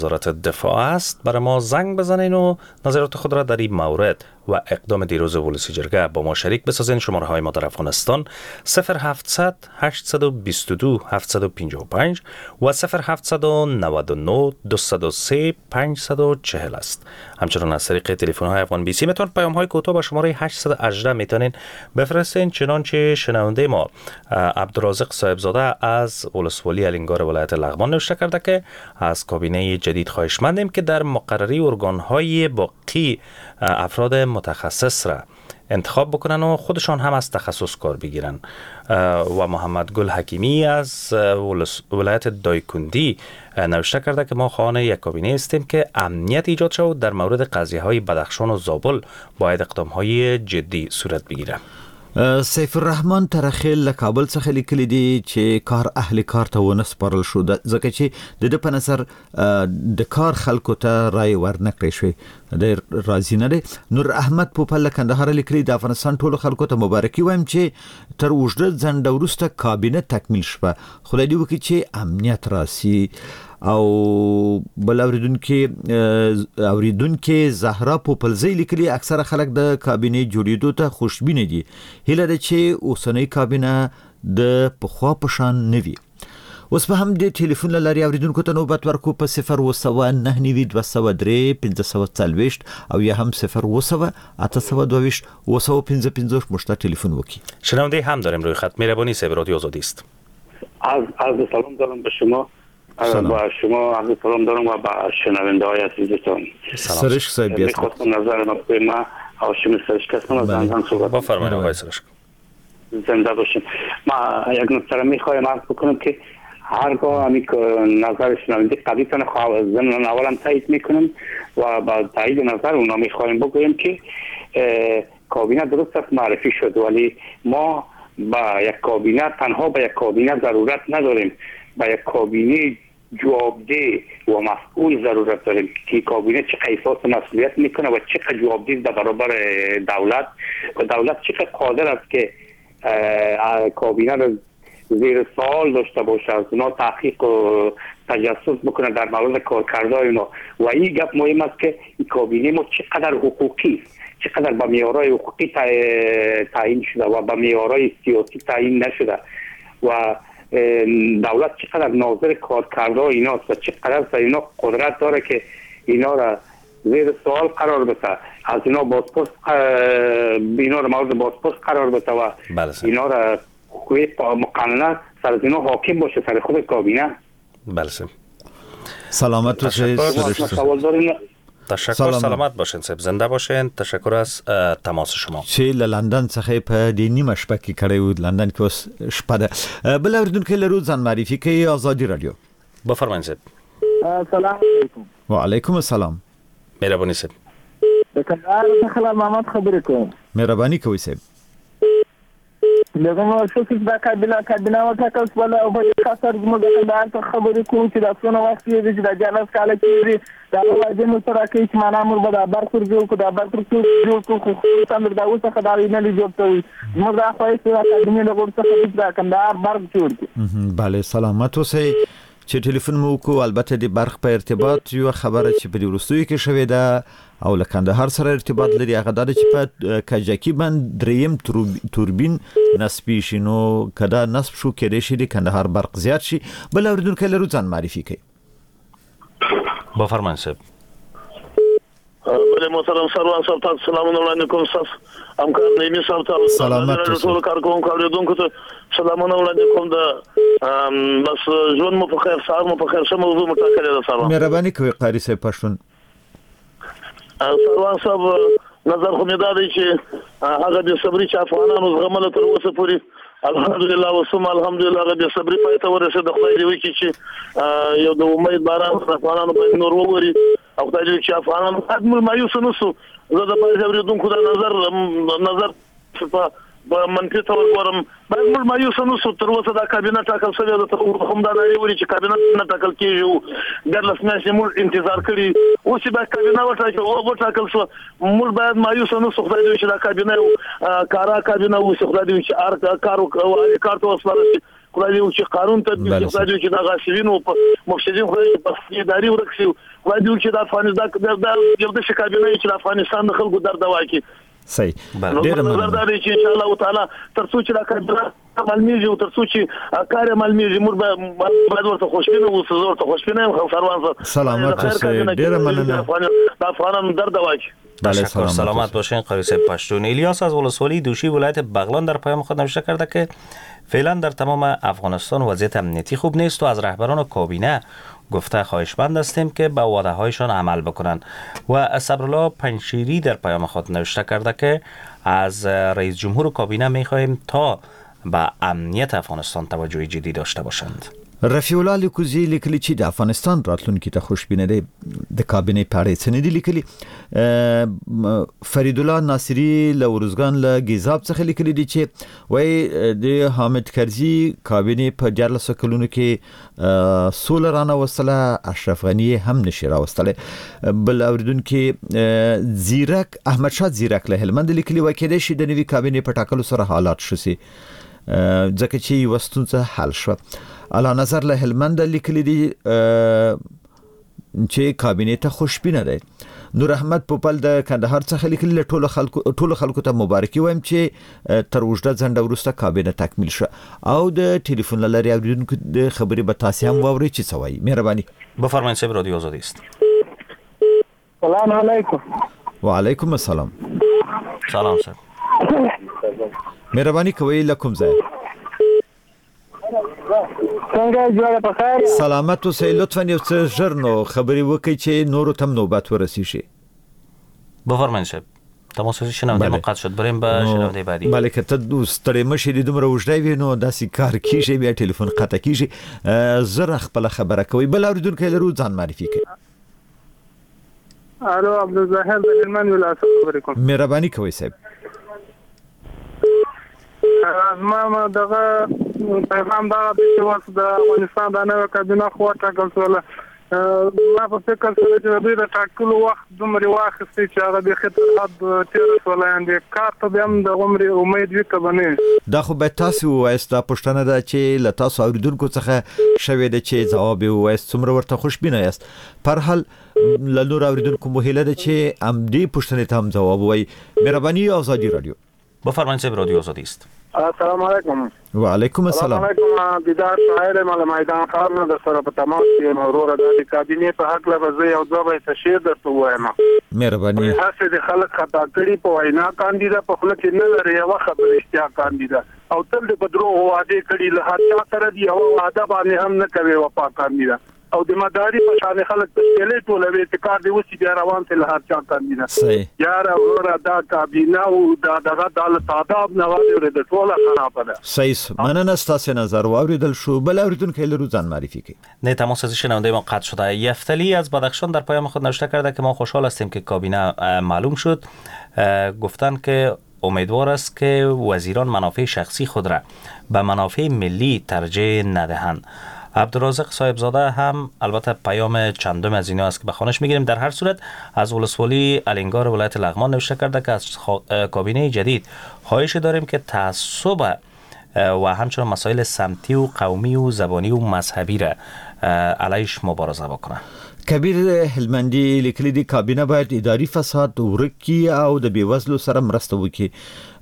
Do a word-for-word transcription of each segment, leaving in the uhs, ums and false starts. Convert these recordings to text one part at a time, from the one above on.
وزارت دفاع است برای ما زنگ بزنین و نظرات خود را در این مورد و اقدام دیروز ولسی جرگه با ما شریک بسازین. شماره های ما در افغانستان صفر هفتصد هشتصد و بیست و دو هفتصد و پنجاه و پنج و صفر هفتصد و نود و نه دویست و سه پانصد و چهل است. همچنان از طریق تلفن های افغان بی سی میتون پیام های کوتاه با شماره هشتصد و هجده میتونین بفرستین. چنانچه شنونده ما عبدالرازق صاحبزاده از ولسوالی الینگار ولایت لغمان نوشته کرده که از کابینه جدید خواهشمندیم که در مقرری ارگان های باقی افراد متخصص را انتخاب بکنن و خودشان هم از تخصص کار بگیرن. و محمد گل حکیمی از ولایت دایکندی نوشته کرده که ما خواهان یک کابینه هستیم که امنیت ایجاد شود. در مورد قضیه های بدخشان و زابل باید اقدام های جدی صورت بگیره. سیف الرحمن ترخیل له کابل څخه لیکلي دي چې کار اهل کار ته ونه سپارل شو ځکه چې د د په نظر د کار خلکو ته رای ورنکړی شوی. ډېر راضي نه دی. نور احمد پوپل له کندهار لیکلي د افغانستان ټولو خلکو ته مبارکي وایم چې تر اوږده ځنډ وروسته کابینه تکمیل شوه. خدای دې وکړي چې امنیت راسي. او بل اوریدونکو اوریدونکو زهرا پوپلزی لیکلي اکثره خلک د کابینه جوړېدو ته خوشبینه دي. هیله ده چې اوسنۍ کابینه د پخوا په شان نه وي. اوس په هم د ټلیفون لاري اوریدونکو ته نوبت ورکو په صفر و سوه نه نوي دوه سوه درې پنځه سوه څلوېښت او یا هم صفر و سوه اته سوه دوهویشت و سوه پنځه پنځوس مشته ټلیفون وکړي. شنونده هم داریم روی خط. مهربانی صاحب رادیو آزادی است. از از سلام دارم به شما. با شما عرض سلام دارم و با شنونده های عزیزتان. سرشک صاحب بیست. میخواستم نظر نقطه ما هاشم سرشک هستم از زنگان صحبت. با فرمایید آقای سرشک. زنده باشیم. ما یک نکته را میخوایم عرض بکنم که هرگاه همی نظر شنونده قوی تن ضمن اولم تایید میکنم و با تایید نظر اونا میخوایم بگویم که کابینه درست است معرفی شد، ولی ما با یک کابینه تنها با یک کابینه ضرورت نداریم، با یک کابینه جوابده و مسئول ضرورت داریم که کابینه چه احساس مسئولیت میکنه و چه جوابده در برابر دولت و دولت چه قادر است که کابینه را زیر سوال داشته باشه، از اونا تحقیق و تجسس بکنه در مورد کارکردهای اونا. و این گپ مهم است که این کابینه ما چقدر حقوقی چقدر با معیارهای حقوقی تعیین شده و با معیارهای سیاسی تعیین نشده و دولت چقدر ناظر کارکردهای ایناست و چقدر اینا قدرت داره که اینا را زیر سوال قرار بده، از اینا بازپرس اینا را مورد بازپرس قرار بده و اینا را کوی مقننه سر از اینا حاکم باشه سر خود کابینه. بله سلامت باشید. تشکر. سلامت باشین صاحب، زنده باشین. تشکر از تماس شما. چې لندن څخه په د نیمه شپه کې کړی و، لندن کې اوس شپه ده. بل اوریدونکو لرو ځان معرفي کوي. آزادی رادیو. بفرمایئ صاحب. السلام علیکم. وعلیکم السلام. مهرباني صاحب. د کندهار څخه محمد خبرې کوم. مهرباني کوئ صاحب. لږه مو شو چې دا کابینه کابینه وټاکل شوله او په کثر زموږ د کندهار څخه خبرې کوو چې دا څونه وخت یې چې د جلس کاله کېږي دا واجب سره کوي چې معنا موږ به دا برخور جوړ کړو، دا برخور جوړ کړو خو څنګه دا اوس څخه دا نه لې جوړ کوي موږ دا خو یې دا کابینه له ګور څخه دا کندهار برخ جوړ کړو. بله سلامت اوسئ. چې ټلیفون مو کو البته د برخ په ارتباط یو خبره چې په دې وروستیو کې شوې ده او له کندهار سره ارتباط لري، هغه دا چې په کجکی باندې دریم توربین نصب شي، نو کدا نصب شو کېدای شي د کندهار برق زیات شي. بل اوریدونکو لرو ځان معرفي کوي. بفرمایئ صاحب. بله محترم سروان صاحب تاسو سلامونه وړاندې کوم. تاسو همکار نیمه صاحب ته سلامت ټول کارکوونکو اوریدونکو ته سلامونه وړاندې کوم. د بس ژوند مو په خیر، سهار مو په خیر. څه موضوع مو ټاکلې ده سلام؟ مهرباني کوئ قاری صاحب پښتون. سروان صاحب نظر خو مې دا دی چې هغه د صبري چې افغانانو زغمله تر اوسه پورې الحمدلله وسم الحمدلله هغه د صبري پای ته ورسېد. خدای دې وکړي چې یو د امید باران افغانانو باندې نور ووري او خدای دې چې افغانانو ادمل مایوس نه شو. زه د باندې اوریدونکو د نظر نظر په منفي تور ګورم باید مل مایوس نه شو. تر اوسه دا کابینه ټاکل شوی ده، تر هم دا نه وری چې کابینه نه ټاکل کیږي. ډېر لس میاشتې موږ انتظار کړی، اوس چې دا کابینه وټاکل او وټاکل شو موږ باید مایوس نه شو. خدای دې چې دا کابینه کارا کابینه اوس خدای دې چې ار کارو کار ته وسپارل شي. خدای دې چې قانون تطبیق شي، خدای دې چې د غاصبینو په مفسدین خدای دې په اداري ورکسي، خدای دې چې د افغانستان د یو د شکایتونه چې د افغانستان د خلکو درد واکي. صحیح. ډیر مننه. دا دی چې ان شاء الله تعالی ترڅو چې دا کار معلومیږي او ترڅو چې کار معلومیږي موږ به باید ورته خوشبینه اوسو، ورته خوشبینه خو سروان سلامت اوسئ. ډیر مننه. د افغانانو درد واکي. بله سلامت, سلامت باشین. قاری صاحب پشتون. الیاس از ولسوالی دوشی ولایت بغلان در پیام خود نوشته کرده که فعلا در تمام افغانستان وضعیت امنیتی خوب نیست و از رهبران کابینه گفته خواهشمند هستیم که به وعده هایشان عمل بکنند. و صبرالله پنشیری در پیام خود نوشته کرده که از رئیس جمهور کابینه میخواهیم تا به امنیت افغانستان توجه جدی داشته باشند. رفیع الله لیکوزی لیکلی چې د افغانستان راتلونکي ته خوشبینه دی د کابینې په اړه څه نه دي لیکلي. فرید الله ناصری له ورزګان له ګیزاب څخه لیکلي دي چې وای د حامد کرزي کابینې په دیارلس کلونو کې سوله رانه وصله، اشرف غنی هم نشي راوستله. بل اوریدونکو زیرک احمد شاه زیرک له هلمند لیکلي وای کېدای شي د نوي کابینې په ټاکلو سره حالات شسي ځکه چې وستونڅه حل شو. اعلی نظر له هلمند لیکلي دي چې کابینې ته خوشبینه دی. نور احمد پوپل د کندهار څخه لیکلي ټول خلکو ټول خلکو ته مبارکي وایم چې تر وژده ځنډ وروسته کابینه تکمیل شو. او د ټلیفون لاري اوریدونکو د خبرې به تاسو هم واورئ چې څه وایي. مهرباني. بفرمایید صاحب، رادیو آزادی است. سلام علیکم. و علیکم السلام. سلام صاحب. مهرباني کوئ لکم ځای. څنګه جوړه په خیر؟ سلامت اوسئ. لطفا یو څه ژر نو خبري وکړئ چې نورو تم نوبت ورسیږي. بفرمایید صاحب. تماس شنونده ما قطع شد. بریم به شنونده بعدی. بله که ته دوستړی مشې د دومره وژدی وي نو داسې کار کیږي، بیا ټلیفون قطع کیږي. زر خپل خبره کوي. بل اوریدونکو لرو ځان معرفي کړئ. الو عبدالظاهر د هلمند ولایت خبرې کوم. مهرباني کوئ صاحب. ما دغه پیغام دا چې وس د افغانستان د نوې کابینه خو ټاکل شوله. ما په فکر سره چې دوی د ټاکلو وخت دومره واخیستي چې هغه د خطر حد تیر شول، اندې کار ته به هم د عمر امید وي کبنه. دا خو به تاسو وایسته پښتنه ده چې ل تاسو اوریدونکو څخه شوي د چې جواب وایست څومره ورته خوشبینه یاست. پر حال ل نور اوریدونکو مهله ده چې ام دې پښتنه ته هم جواب وای. مهرباني آزادی رادیو. بفرمایید صاحب، رادیو آزادی است. السلام علیکم. و علیکم السلام. السلام علیکم. دیدار شاعر مال میدان خان د سره په تماس کې مرور د کابینې په حق له وزي او دوه تشهیر درته وایم. مهرباني. هڅه د خلک خطا کړي په وینا کاندیدا په خپل کې نه لري یو خبر اشتیا کاندیدا او تل د بدرو وعده کړي له هڅه سره دی او وعده باندې هم نه کوي وفا کاندیدا او د مداري په شان خلک تشکیلې ټولوي چې کار دی وسی بیا روان ته له هڅه کاندیدا. صحیح. یار ورا دا کابینه او دا دغه د تعداد نه وایي د ټوله خراب ده. صحیح. مننه ستاسو نظر واوریدل شو. بل اوریدونکو لرو ځان معرفی کی. نه تماس از شنونده ما قطع شده. یفتلی از بدخشان در پیام خود نوشته کرده که ما خوشحال هستیم که کابینه معلوم شد. گفتن که امیدوار است که وزیران منافع شخصی خود را به منافع ملی ترجیح ندهند. عبدالرازق صاحبزاده هم البته پیام چندم از اینا است که به خوانش میگیریم. در هر صورت از ولسوالی الینگار ولایت لغمان نوشته کرده که از کابینه جدید خواهش داریم که تعصب و همچنین مسائل سمتی و قومی و زبانی و مذهبی را علیش مبارزه بکنه. کبیر هلمندی لیکلی دی کابینه باید اداری فساد ورکی او د بیوزلو سره مرسته وکړي.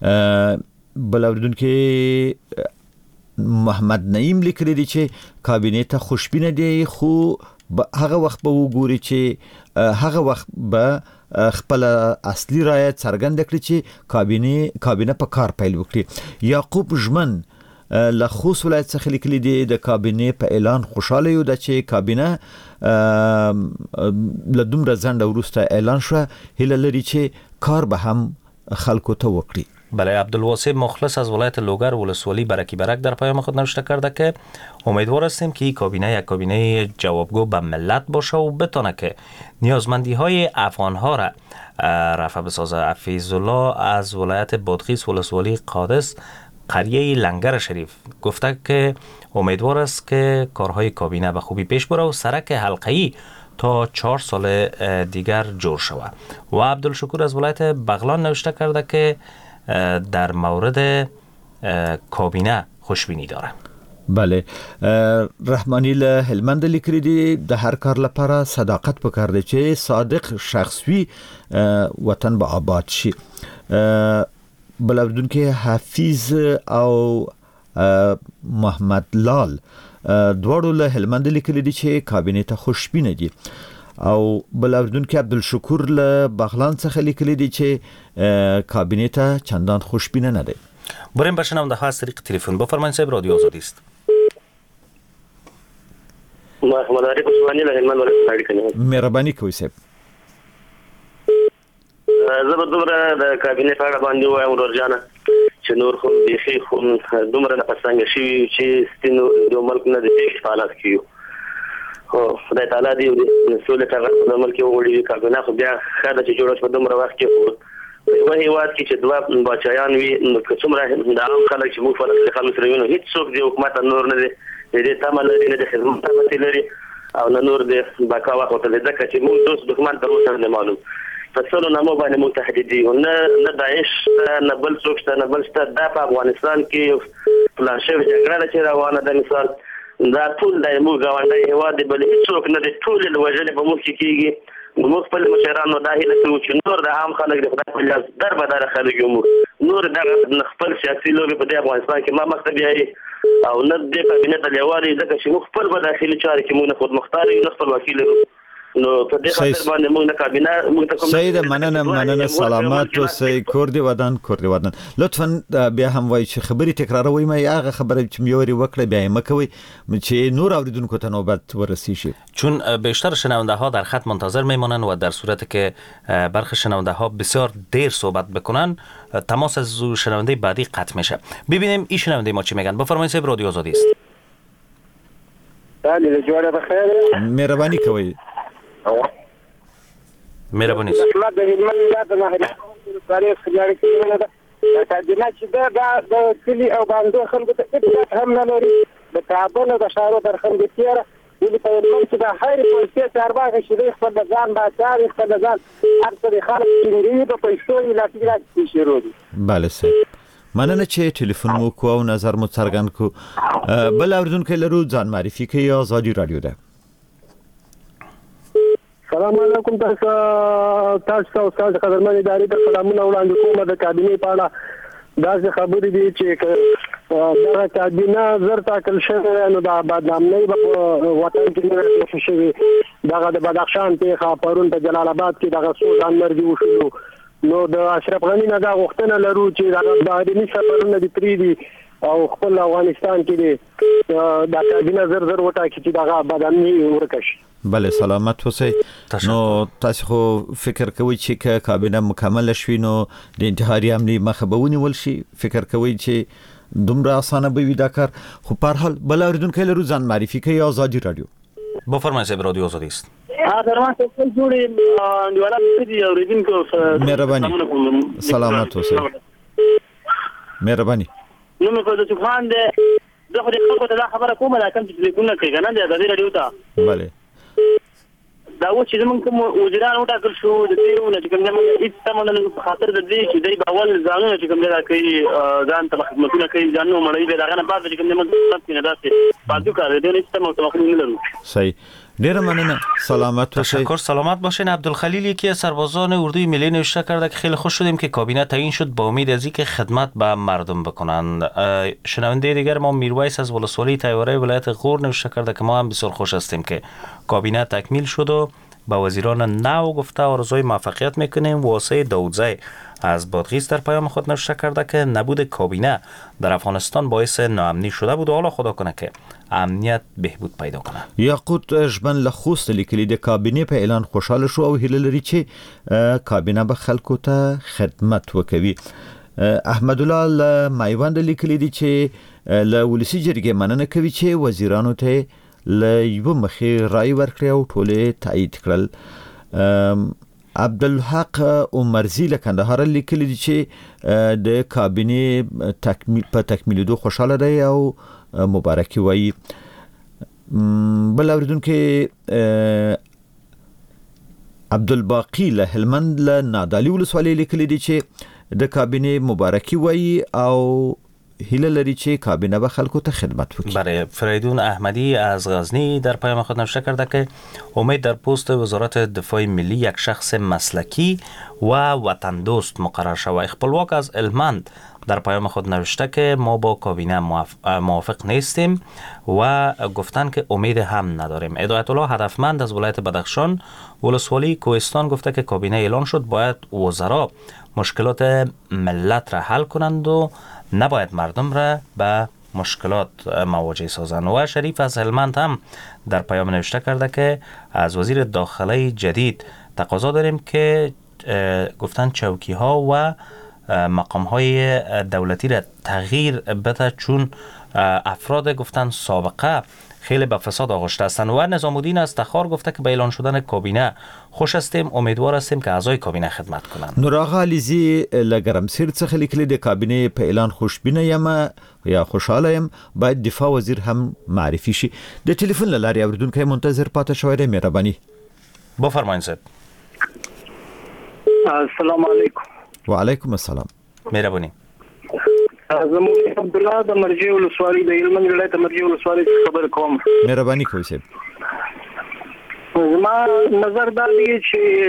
بل اوریدونکو محمد نعیم لیکلی دی چې کابینه ته خوشبینه دی، خو هغه وخت به وګوري چې هغه وخت به خپل اصلي رایه څرګند کړي چې کابینه کابینه په کار پیل وکړي. یعقوب ژمن له خوست ولایت څخه لیکلی دی د کابینه په اعلان خوشاله یو د چې کابینه له دومره ځنډ وروسته اعلان شو، هیله لري چې کار به هم خلکو ته وکړي. بله، عبدالواسع مخلص از ولایت لوگر ولسوالی برکی برک در پیام خود نوشته کرده که امیدوار هستیم که این کابینه یک کابینه جوابگو به ملت باشه و بتونه که نیازمندی های افغان ها را رفع بسازه. حفیظ الله از ولایت بادغیس ولسوالی قادس قریه لنگر شریف گفته که امیدوار است که کارهای کابینه به خوبی پیش بره و سرک حلقه‌ای تا چهار سال دیگر جور شود. و عبدالشکور از ولایت بغلان نوشته کرده که در مورد کابینه خوشبینی داره. بله رحمانی له هلمند لیکلي دي د هر کار لپاره صداقت پکار دی چې صادق شخص وي وطن به آباد شي. بلودونکو حافظ او محمد لال دواړو له هلمند لیکلي دي چې کابینه ته خوشبینه دي او بلودونکو عبدالشکور له بغلان څخه لیکلي دي چې کابینه ته چندان خوشبینه نه دي. بریم بشنونده ها از طریق تلفن. بفرمایید صاحب رادیو آزادی است. محمد علی عثمانی له هلمند ولایت څخه مهرباني کوئ صاحب. زه به دومره د کابینه په اړه باندې وایم ورجانه چې نور خو بيخي خو دومره نه پسنګ شي چې ستینو د ملک نه د تېښ حالات کیو. خو خدای تعالی دې سولې ته د ملک وړي کابینه خو بیا خاله چې جوړه په دومره وخت کې خو په هیواد کې چې دوه بچیان وي نو څومره د عام خلک چې موږ فلسطین خلک سره وینو هیڅ څوک د حکومت نور نه دی دې تمه لري نه د خدمت تمه لري او نه نور د بقا وخت ته ځکه چې موږ دوست دښمن تر اوسه نه معلوم فصلو نه مو باندې متحدي نه نه داعش نه بل څوک نه بل څه د افغانستان کې پلانشو جګړه چې روانه ده مثال دا ټول د موږ غونډه هیواد بل هیڅ څوک نه د ټول الوجل په موږ کې کېږي موږ خپل مشرانو دا هیله کوو چې نور د عام خلک د خدای په لاس دربدار خلک یو نور د خپل سیاسي لوبي په افغانستان کې ما مکتب یې او نه د کابینه د لیوالي ځکه چې موږ خپل په داخلي چارې کې موږ خود مختار یو خپل وکیل نو په دې خاطر باندې موږ نه کابینه موږ ته کوم سید مننه مننه سلامات اوسئ کور دی ودان کور دی ودان لطفا بیا هم وای چې خبري تکراروي مې هغه خبره چې میوري وکړه بیا یې مکوي چې نور اوریدونکو ته نوبت ورسیږي چون بیشتر شنونده ها در خط منتظر میمونن و در صورتی که برخی شنونده ها بسیار دیر صحبت بکنن تماس از شنونده بعدی قطع میشه. ببینیم این شنونده ما چی میگن. بفرمایید صاحب رادیو آزادی است. بله جوړه بخیر مهرباني کوئ مهرباني احمد د هلمند ولایت نه تاریخ خلاري کې نه ده کابینه چې دا د کلی او باندې خلکو ته هیڅ هم نه لري د کابل د شهر در خلکو تیر ولې په هلمند کې د خیر پولیسي چارواکي چې خپل ځان با چاري خپل ځان هر څه خلک چې په پیسو یې لا تیرا شروع دي. بله صاحب مننه چې ټلیفون مو کو او نظر مو څرګند کو. بل اوریدونکو لرو ځان معرفي کوي آزادي رادیو ده. سلام علیکم تاسو تاسو او تاسو قدرمن ادارې ته سلامونه وړاندې کوم. د کابینې په اړه دا خبرې دي چې دا کابینه زر تاکل شوی نو دا بدنامي په وطن کې نه شوی دا د بدخشان ته پرون په جلال آباد کې دا څو ځان مرګ وشو نو د اشرف غنی نه دا غوښتنه لرو چې دا بهرني سفرونه دي پری دي او خپل افغانستان کې دي دا کابینه زر زر وټاکي چې دا بدنامي ورکشي. بله سلامت اوسئ. نو تاسو خو فکر کوئ چې کابینه مکمل شوي نو د انتحاري حملې مخه به ونیول شي فکر کوئ چې دومره اسانه به وي دا کار خو په هر حال بل اوریدونکو لرو ځان معرفي کوي آزادي رادیو. بفرمایید صاحب رادیو آزادی است. درمان څه جوړي دیواله دي اوریدونکو مهرباني سلامت اوسئ مهرباني. نو مې په دې خان دې زه خو دې خلکو ته دا خبره کومه دا کوم چې لیکونه کوي کنه د آزادي رادیو ته. بله دا و چې موږ کوم وزیران وټاکل شو د دې نه چې کوم نه هیڅ تمنل په خاطر د دې چې دوی باول ځانونه چې کوم نه کوي ځان ته خدمتونه کوي ځانونه مړی به دا نه بعد چې کوم نه موږ نه داسې پاتو کار دې نه ستمو ته نه لرو. صحیح ډیر مننه سلامت باشید. تشکر سلامت باشین. عبدالخلیل یکی از سربازان اردوی ملی نوشته کرده که خیلی خوش شدیم که کابینه تعیین شد با امید از اینکه خدمت به مردم بکنند. شنونده دیگر ما میرویس از ولسوالی تیوره ولایت غور نوشته کرده که ما هم بسیار خوش هستیم که کابینه تکمیل شد و با وزیران نو گفته آرزوی موفقیت میکنیم. واسه داودزی از بادغیس در پیام خود نوشته کرده که نبود کابینه در افغانستان باعث ناامنی شده بود و حالا خدا کنه که امنیت بهبود پیدا کنه. یاقوت ژبن له خوست لیکلي د کابینې په اعلان خوشاله شو او هیله لري چې کابینه به خلکو ته خدمت وکوي. احمد الله مایوند لیکلي دي چې له ولسی جرګې مننه کوي چې وزیرانو ته له یو مخې رای ورکړي او ټول تایید کړل. عبدالحق عمرزی له کندهار لیکلي دي چې د کابینې تکمیل په تکمیلېدو خوشاله دی او مبارکي وایي. بل اوریدونکو عبدالباقی له هلمند له نادعلي ولسوالۍ لیکلي دي چې د کابینې مبارکي وایي او هیله لري چې کابینه به خلکو ته خدمت وکړي. برای فریدون احمدی از غزنی در پیام خود نوشته کرده که امید در پست وزارت دفاع ملی یک شخص مسلکی و وطن دوست مقرر شود. خپلواک از هلمند در پیام خود نوشته که ما با کابینه موافق نیستیم و گفتن که امید هم نداریم. هدایت الله هدفمند از ولایت بدخشان ولسوالی کوهستان گفته که کابینه اعلان شد، باید وزرا مشکلات ملت را حل کنند و نباید مردم را به مشکلات مواجه سازند. و شریف از هلمند هم در پیام نوشته کرده که از وزیر داخله جدید تقاضا داریم که گفتن چوکی ها و مقام های دولتی را تغییر بده، چون افراد گفتن سابقه خیلی به فساد آغشته هستند. و نظام الدین از تخار گفته که به اعلان شدن کابینه خوش هستیم، امیدوار هستیم که اعضای کابینه خدمت کنند. نوراغا علیزی لګرمسیر څخه لیکلي د کابینه په اعلان خوشبینه یم یا خوشاله یم، باید دفاع وزیر هم معرفي شي. د ټلیفون له لارې اوریدونکو منتظر پاتې شوی دی، مهرباني بفرمایئ. صاحب السلام علیکم. وعلیکم السلام. مهرباني. زموږ عبد الله د مرجع ولسوالۍ د هلمند ولایت مرجع ولسوالۍ خبر کوم. مهرباني کوئ صاحب. زما نظر دا دی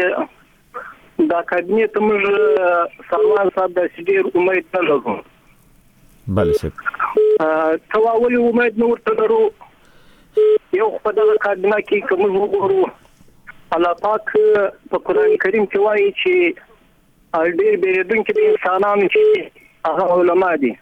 چې دا کابینه ته موږ سلمان صاحب د ډېر امید نه لرو. بله صاحب. ته ولې امید نه ورته لرو؟ یو په دغه کابینه کې که موږ وګورو الله پاک په قرآن کریم کې وایي چې ډېر بیریدونکي د انسانانو چې هغه علما دي.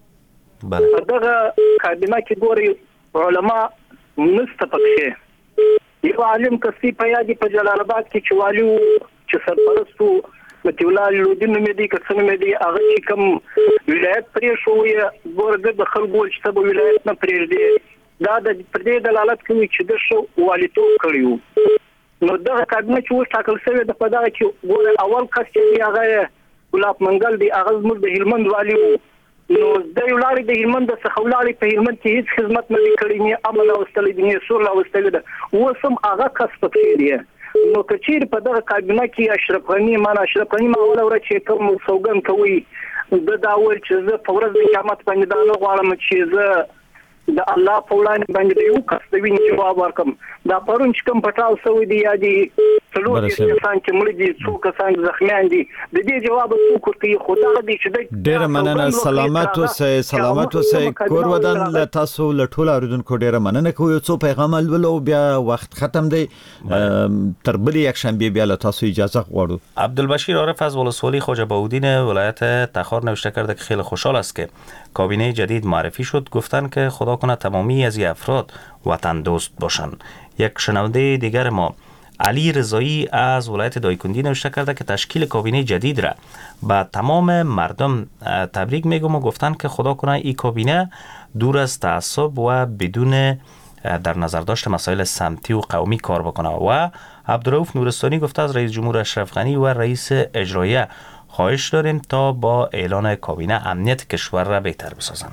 په دغه کابینه کې ګوري علما نسته پکې. یو عالم کسي په یادي په جلال آباد کې چې والي چې سرپرستو متي الله لودین مې دي که څنګه مې دي هغه چې کوم ولایت پرې شو یې ګورګ د خلکو چې ته ولایت نه پرېږدي، دا د پردې دلالت کوي چې د شو والیتوب کړیو. نو دغه کابینه چې اوس ټاکل شوې ده په دغه کې ګوره اول کس چې هغه ګلاب منګل دی، هغه زموږ د هلمند والي و. نو د یو لارې د هلمند څخه ولاړې په هلمند کې هیڅ خدمت نه دی کړی، نه امن راوستلی دی، نه سوله راوستلې ده. اوس هم هغه کس پکې دی. نو که چیرې په دغه کابینه کې اشرف غني مانا اشرف غني ما اوله ورځ چې کوم سوګند کوي د دا ویل چې زه په ورځ د قیامت باندې دا نه غواړم چې زه د الله په وړاندې باندې یو کس د وینې جواب ورکم. دا پرون چې کوم پټاو سوی دی یا دي څلور کسان چې مړ دي، څو کسان زخمیان دي، د دې جواب څوک ورکوي؟ خدای دې چې ډېره مننه. سلامت اوسئ، سلامت اوسئ. کور ودان له تاسو له ټولو اوریدونکو ډېره مننه کوو. یو څو پیغام ولولو بیا وخت ختم دی، تر بلې یکشنبه بیا له تاسو اجازه غواړو. عبدالبشیر عارف از ولسوالی خواجه بهاءالدین ولایت تخار نوشته کرده که خیلی خوشحال است که کابینه جدید معرفی شد. گفتن که خدا کنه تمامی از افراد وطن دوست باشند. یک شنونده دیگر ما علی رضایی از ولایت دایکندی نوشته کرده که تشکیل کابینه جدید را به تمام مردم تبریک میگم و گفتن که خدا کنه این کابینه دور از تعصب و بدون در نظر داشت مسائل سمتی و قومی کار بکنه. و عبدالرؤوف نورستانی گفته از رئیس جمهور اشرف غنی و رئیس اجراییه خواهش داریم تا با اعلان کابینه امنیت کشور را بهتر بسازند.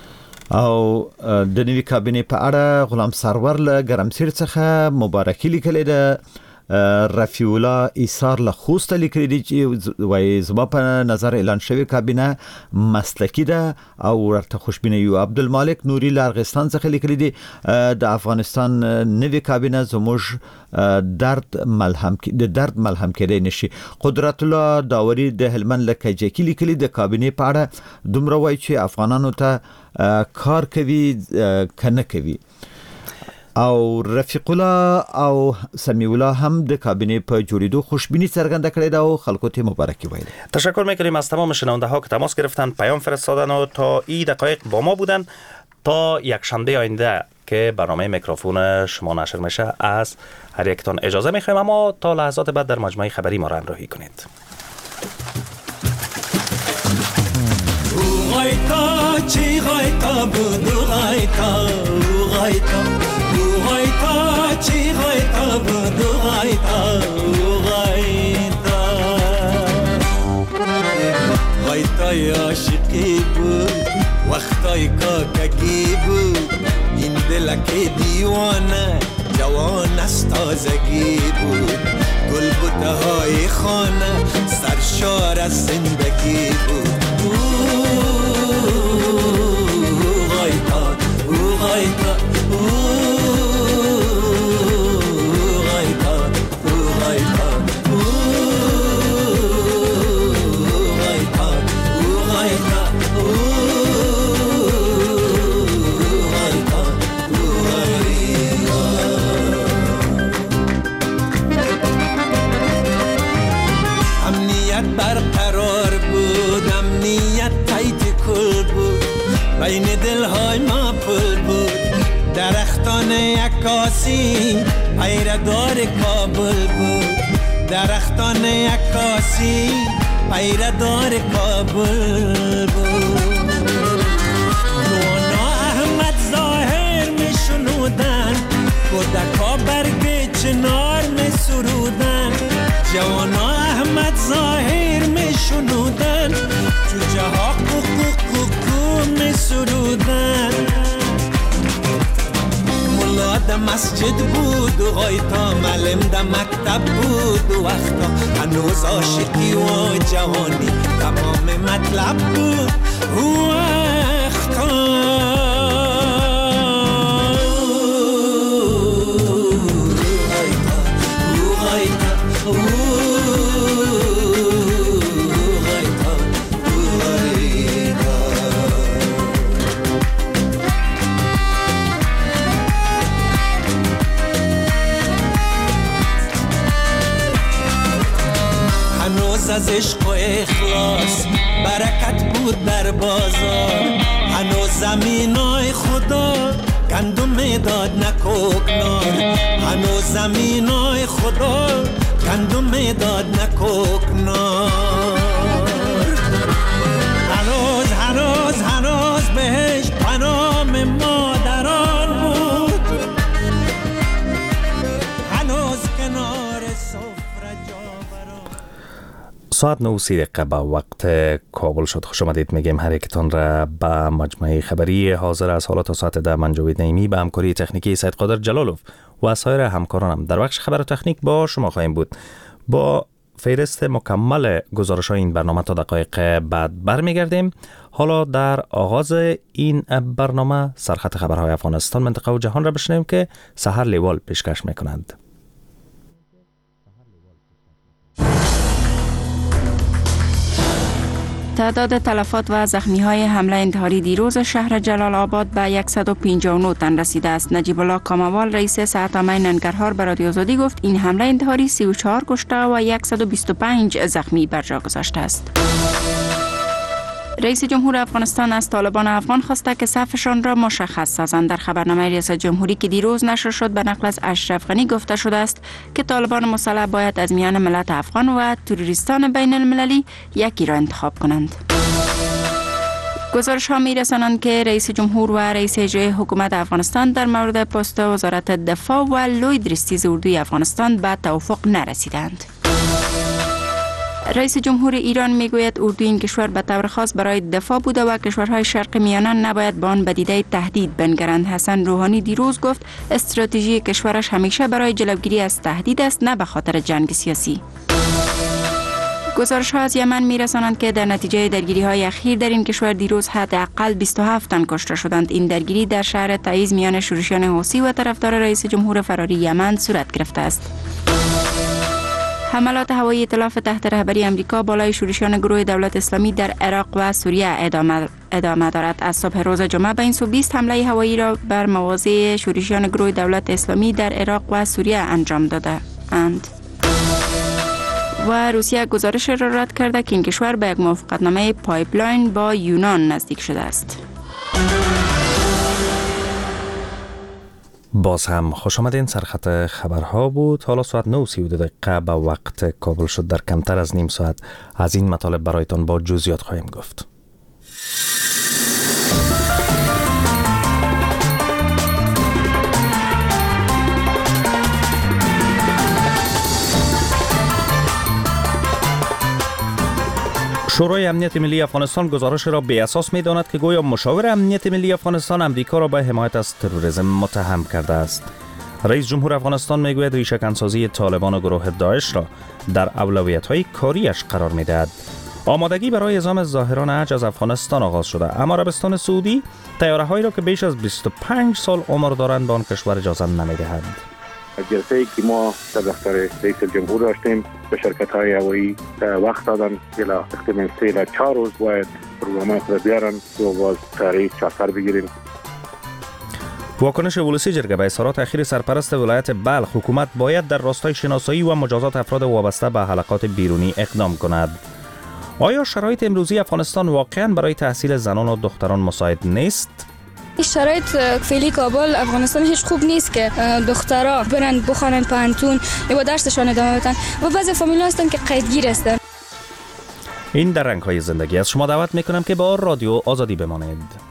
او د نوې کابینې په اړه غلام سرور له ګرمسیر څخه مبارکي لیکلې ده. رفیع الله ایثار له خوست لیکلي دي چې وایي زما په نظر اعلان شوی کابینه مسلکی ده او ورته خوشبینه یو. عبدالمالک نوري له ارغستان څخه لیکلي دي د افغانستان نوې کابینه زموږ درد ملهم د درد ملهم کېدای نشي. قدرت الله داوري د هلمند له کجکي لیکلي د کابینې په اړه دومره وایي چې افغانانو ته کار کوي کنه کوي. او رفیق الله او سمیع الله هم د کابینه په جوړیدو خوشبینی څرګنده کړې ده او خلکو ته مبارکي ویلي. تشکر میکنیم از تمام شنونده ها که تماس گرفتن، پیام فرستادن و تا این دقایق با ما بودن. تا یک شنبه آینده که برنامه میکروفون شما نشر میشه از هر یکتان اجازه میخوایم، اما تا لحظات بعد در مجموعه خبری ما را همراهی کنید. غایتا چی غایتا بودو غایتا غایتا غایتا چی غایتا بودو غایتا غایتا غایتای عاشقی بود وقتای کاکگی بود این دلک دیوانه جوان از تازگی بود گل بوته های خانه سرشار از زندگی بود. امنیت برقرار بود، امنیت تایت کل بود، بین دلهای ما پل بود. درختان عکاسی پیردار کابل بود، درختان عکاسی پیردار کابل بود. نوانا احمد ظاهر می شنودن، کودکا برگ چنار می سرودن. جوانا احمد ظاهر می شنودن، جوجه ها کوکو کوکو می سرودن. ملا در مسجد بود و غایتا، معلم در مکتب بود و وقتا. هنوز عاشقی و جوانی تمام مطلب بود و وقتا. از عشق و اخلاص برکت بود در بازار. هنوز زمینای خدا گندم داد نکوکنار، هنوز زمینای خدا گندم داد نکوکنار. هنوز هنوز هنوز بهش پنام مادران بود، هنوز کنار سفره جا. ساعت نه و سی دقیقه به وقت کابل شد. خوش آمدید میگیم هر یکتان را به مجموعه خبری حاضر از حالا تا ساعت ده. من جاوید نعیمی به همکاری تکنیکی سید قادر جلالوف و سایر همکارانم در بخش خبر تکنیک با شما خواهیم بود. با فهرست مکمل گزارش های این برنامه تا دقایق بعد برمیگردیم. حالا در آغاز این برنامه سرخط خبرهای افغانستان، منطقه و جهان را بشنویم که سحر لیوال پیشکش میکنند. تعداد تلفات و زخمی‌های حمله انتحاری دیروز شهر جلال آباد به صد و پنجاه و نه تن رسیده است. نجیب الله کاموال رئیس سحتامه ننگرهار به رادیو آزادی گفت این حمله انتحاری سی و چهار کشته و صد و بیست و پنج زخمی بر جا گذاشته است. رئیس جمهور افغانستان از طالبان افغان خواسته که صفشان را مشخص سازند. در خبرنامه ریاست جمهوری که دیروز نشر شد به نقل از اشرف غنی گفته شده است که طالبان مسلح باید از میان ملت افغان و تروریستان بین المللی یکی را انتخاب کنند. گزارش ها می رسانند که رئیس جمهور و رئیس اجرایی حکومت افغانستان در مورد پست وزارت دفاع و لوی درستیز اردوی افغانستان به توافق نرسیدند. رئیس جمهور ایران میگوید اردوی این کشور به طور خاص برای دفاع بوده و کشورهای شرق میانه نباید به آن به دیده تهدید بنگرند. حسن روحانی دیروز گفت استراتژی کشورش همیشه برای جلوگیری از تهدید است، نه به خاطر جنگ سیاسی. گزارش ها از یمن میرسانند که در نتیجه درگیری های اخیر در این کشور دیروز حداقل بیست و هفت تن کشته شدند. این درگیری در شهر تعیز میان شورشیان حوثی و طرفدار رئیس جمهور فراری یمن صورت گرفته است. حملات هوایی ائتلاف تحت رهبری امریکا بالای شورشیان گروه دولت اسلامی در عراق و سوریه ادامه, ادامه دارد. از صبح روز جمعه به این سو بیست حمله هوایی را بر مواضع شورشیان گروه دولت اسلامی در عراق و سوریه انجام داده اند. و روسیه گزارش را رد کرده که این کشور به یک موافقتنامه پایپلاین با یونان نزدیک شده است. باز هم خوش آمدین. سرخط خبرها بود. حالا ساعت نه و سی و دو دقیقه به وقت کابل شد. در کمتر از نیم ساعت از این مطالب برایتان با جزئیات خواهیم گفت. شورای امنیت ملی افغانستان گزارش را بی اساس می داند که گویا مشاور امنیت ملی افغانستان امریکا را به حمایت از تروریسم متهم کرده است. رئیس جمهور افغانستان می گوید ریشه‌کنسازی طالبان و گروه داعش را در اولویت‌های کاریش قرار می دهد. آمادگی برای اعزام ظاهران حج از افغانستان آغاز شده، اما عربستان سعودی طیاره‌هایی را که بیش از بیست و پنج سال عمر دارند به آن کشور اجازه نمی‌دهد. جلسه‌ای که ما در دفتر رئیس جمهور داشتیم به شرکت‌های هوایی وقت دادن که تقریباً سه تا چهار روز باید پروگرام خود بیارن و باز تاریخ چارتر بگیریم. واکنش ولسی جرگه به اظهارات اخیر سرپرست ولایت بلخ، حکومت باید در راستای شناسایی و مجازات افراد وابسته به حلقات بیرونی اقدام کند. آیا شرایط امروزی افغانستان واقعاً برای تحصیل زنان و دختران مساعد نیست؟ شرایط فعلی کابل افغانستان هیچ خوب نیست که دخترها برن بخوانن پانتون یا درسشان ادامه بدن و بعضی فامیل‌ها هستن که قیدگیر هستن. این در رنگ‌های زندگی است. شما دعوت میکنم که با رادیو آزادی بمانید.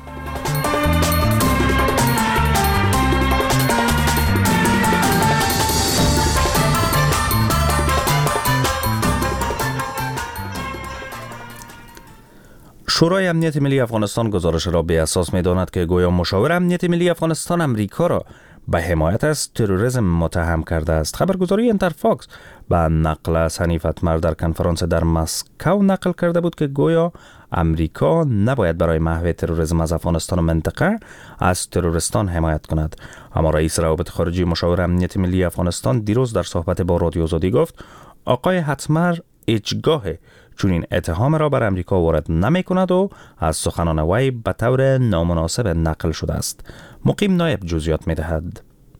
شورای امنیت ملی افغانستان گزارش را به اساس می‌داند که گویا مشاور امنیت ملی افغانستان امریکا را به حمایت از تروریسم متهم کرده است. خبرگزاری انترفاکس به نقل از حنیف اتمر در کنفرانس در مسکو نقل کرده بود که گویا امریکا نباید برای محو تروریسم از افغانستان و منطقه از تروریستان حمایت کند. اما رئیس روابط خارجی مشاور امنیت ملی افغانستان دیروز در صحبت با رادیو آزادی گفت آقای اتمر هیچگاه چون این اتهام را بر امریکا وارد نمی کند و از سخنان وی به طور نامناسب نقل شده است. مقیم نایب جزئیات می دهد.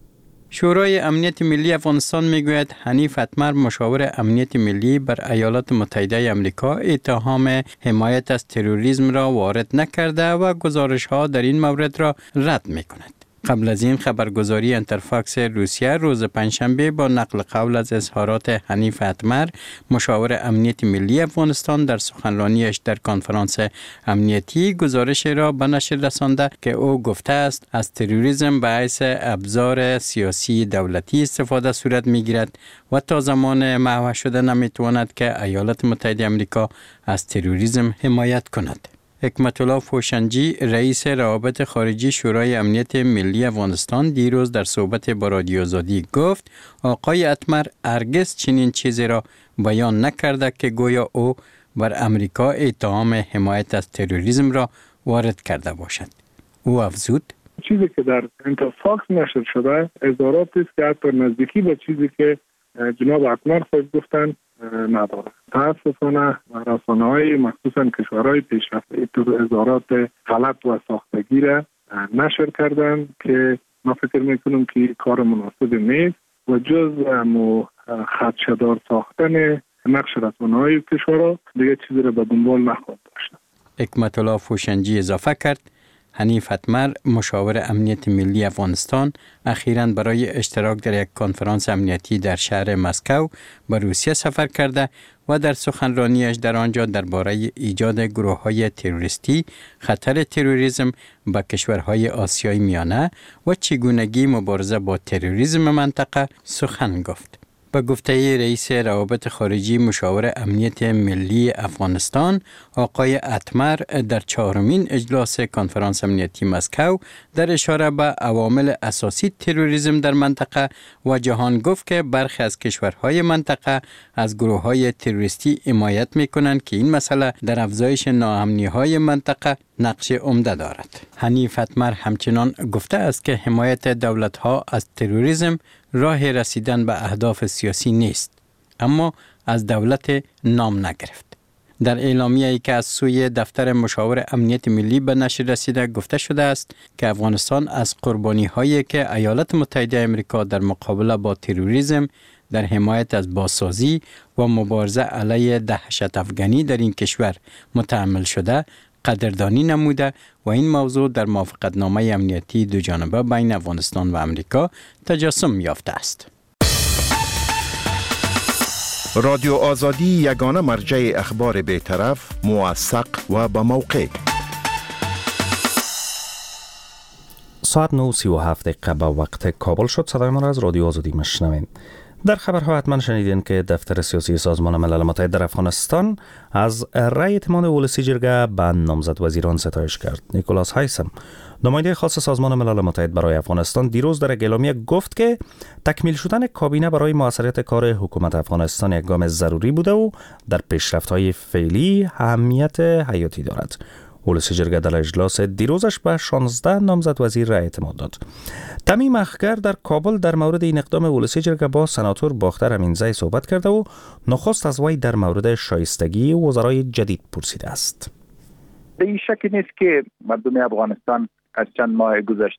شورای امنیت ملی افغانستان می گوید حنیف اتمر مشاور امنیت ملی بر ایالات متحده آمریکا اتهام حمایت از تروریسم را وارد نکرده و گزارش ها در این مورد را رد می کند. قبل از این خبرگزاری انترفاکس روسیه روز پنجشنبه با نقل قول از اظهارات حنیف اتمر مشاور امنیت ملی افغانستان در سخنرانیش در کنفرانس امنیتی گزارش را به نشر رسانده که او گفته است از تروریسم به حیث ابزار سیاسی دولتی استفاده صورت میگیرد و تا زمان محو شده نمیتواند که ایالات متحده آمریکا از تروریسم حمایت کند. حکمت الله فوشنجی رئیس روابط خارجی شورای امنیت ملی افغانستان دیروز در صحبت با رادیو آزادی گفت آقای اتمر هرگز چنین چیزی را بیان نکرده که گویا او بر امریکا اتهام حمایت از تروریسم را وارد کرده باشد. او افزود چیزی که در انترفاکس نشر شده اظهاراتی است که حتی نزدیکی به چیزی که جناب اتمر خود گفتن نداره. تاسفانه رسانه‌های مخصوصا کشورهای پیشرفته اینطور اظهارات غلط و ساختگی را نشر کردن که ما فکر میکنم که کار مناسب نیست و جز مو خدشه‌دار ساختن نقش رسانه‌های کشورها دیگه چیزی را به دنبال نخواهد داشت. حکمت الله فوشنجی اضافه کرد حنیف اتمر مشاور امنیت ملی افغانستان اخیراً برای اشتراک در یک کنفرانس امنیتی در شهر مسکو به روسیه سفر کرده و در سخنرانیش در آنجا درباره ایجاد گروه‌های تروریستی، خطر تروریسم به کشورهای آسیای میانه و چگونگی مبارزه با تروریسم منطقه سخن گفت. با گفته رئیس روابط خارجی مشاور امنیت ملی افغانستان آقای اتمر در چهارمین اجلاس کنفرانس امنیتی مسکو در اشاره به عوامل اساسی تروریسم در منطقه و جهان گفت که برخی از کشورهای منطقه از گروه‌های تروریستی حمایت می‌کنند که این مسئله در افزایش ناامنی‌های منطقه نقش عمده دارد. حنیف اتمر همچنان گفته است که حمایت دولت‌ها از تروریسم راه رسیدن به اهداف سیاسی نیست، اما از دولت نام نگرفت. در اعلامیه‌ای که از سوی دفتر مشاور امنیت ملی به نشر رسیده گفته شده است که افغانستان از قربانی‌هایی که ایالات متحده آمریکا در مقابله با تروریسم در حمایت از بازسازی و مبارزه علیه دهشت افغانی در این کشور متحمل شده قدردانی نموده و این موضوع در موافقتنامه امنیتی دو جانبه بین افغانستان و امریکا تجسم یافته است. رادیو آزادی یگانه مرجع اخبار بی‌طرف، موثق و با موقع. ساعت نه و سی و هفت دقیقه به وقت کابل شد. صدای ما را از رادیو آزادی میشنوید. در خبرها حتما شنیدین که دفتر سیاسی سازمان ملل متحد در افغانستان از رأی اعتماد ولسی جرگه به نامزد وزیران ستایش کرد. نیکولاس هایسم، نماینده خاص سازمان ملل متحد برای افغانستان، دیروز در اعلامیه گفت که تکمیل شدن کابینه برای موثریت کار حکومت افغانستان یک گام ضروری بوده و در پیشرفت‌های فعلی اهمیت حیاتی دارد. ولسی جرگه در اجلاس دیروزش به شانزده نامزد وزیر رأی اعتماد داد. تمیم اخگر در کابل در مورد این اقدام ولسی جرگه با سناتور باختر امینزی صحبت کرده و نخست از وی در مورد شایستگی وزرای جدید پرسیده است. به این شک نیست که مردم افغانستان از چند ماه گذشته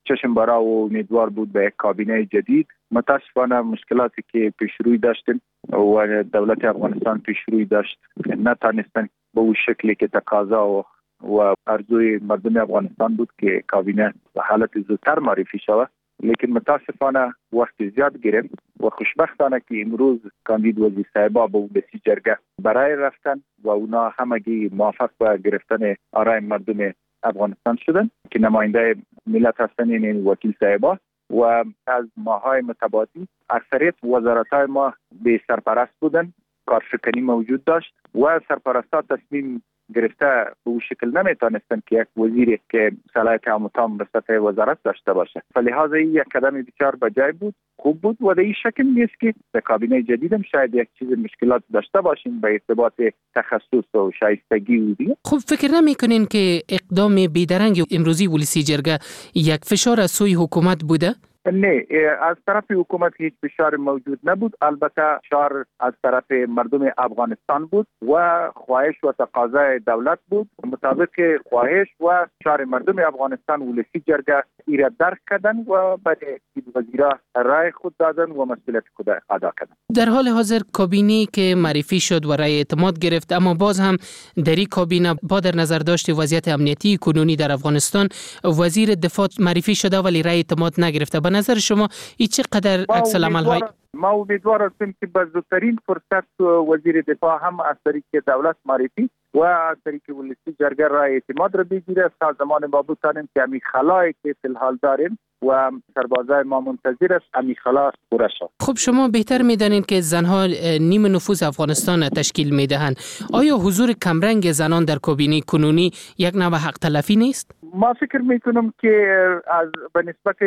چشم برا و امیدوار بود به یک کابینه جدید. متاسفانه مشکلاتی که پیش روی داشتیم و دولت افغانستان پیش روی داشت نتانستن به اون شکلی که تقاضا و و ارزوی مردم افغانستان بود که کابینه به حالت زودتر معرفی شود. لیکن متاسفانه وقت زیاد گرفت و خوشبختانه که امروز کاندید وزیر صاحبا به ولسی جرگه برای رفتن و اونا همگی موافق به گرفتن آرای مردم افغانستان شدن که نماینده ملت هستن این وکیل صاحبا و از ماهای متبادی اکثریت وزارت‌های ما به سرپرست بودن، کارشکنی موجود داشت و سرپرستا تصمیم گرفته به اون شکل نمیتونستن که یک وزیری که صلاحیت عام و تام به سطح وزارت داشته باشه. فلحاظه یک قدم بسیار بجای بود، خوب بود و در این شکل نیست که در کابینه جدیدم شاید یک چیز مشکلات داشته باشیم به ارتباط تخصص و شایستگی و دیگه. خب فکر نمیکنین که اقدام بیدرنگ امروزی ولسی جرگه یک فشار از سوی حکومت بوده؟ نه، از طرف حکومت هیچ فشار موجود نبود. البته فشار از طرف مردم افغانستان بود و خواهش و تقاضای دولت بود. مطابق خواهش و فشار مردم افغانستان ولسی جرگه ایراد درک کردن و برای وزیرا رای خود دادن و مسئولیت خود ادا کردن. در حال حاضر کابینه که معرفی شد و رای اعتماد گرفت، اما باز هم در این کابینه با در نظر داشت وضعیت امنیتی کنونی در افغانستان وزیر دفاع معرفی شده ولی رای اعتماد نگرفته. به نظر شما این چقدر عکس العمل های ما امیدوار هستیم که به زودترین فرصت وزیر دفاع هم از طریق دولت معرفی و از طریق ولسی جرگه رای اعتماد را بگیره تا زمان ما بتانیم که امی خلایی که فی الحال داریم و سربازای ما منتظر است امی خلا پوره شد. خب شما بهتر میدانین که زنها نیم نفوذ افغانستان تشکیل میدهند. آیا حضور کمرنگ زنان در کابینه کنونی یک نوع حق تلفی نیست؟ ما فکر میکنم که از به نسبت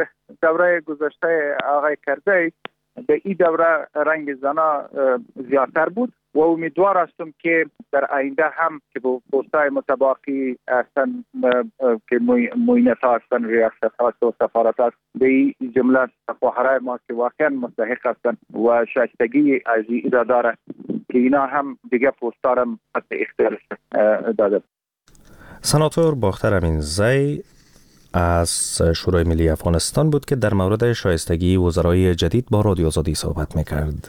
دوره گذشته آقای کرزی به این دوره رنگ زنا زیادتر بود و امیدوار هستم که در آینده هم که با پست‌های متباقی هستن که معینت ها هستن، ریاست ها و سفارت هست به این جمله سفاهرای ما که واقعا مستحق هستن و شایستگی از این داره که اینا هم دیگه پست‌ها هم اختیار داده. سناتور باختر امینزی از شورای ملی افغانستان بود که در مورد شایستگی وزرای جدید با رادیو آزادی صحبت می‌کرد.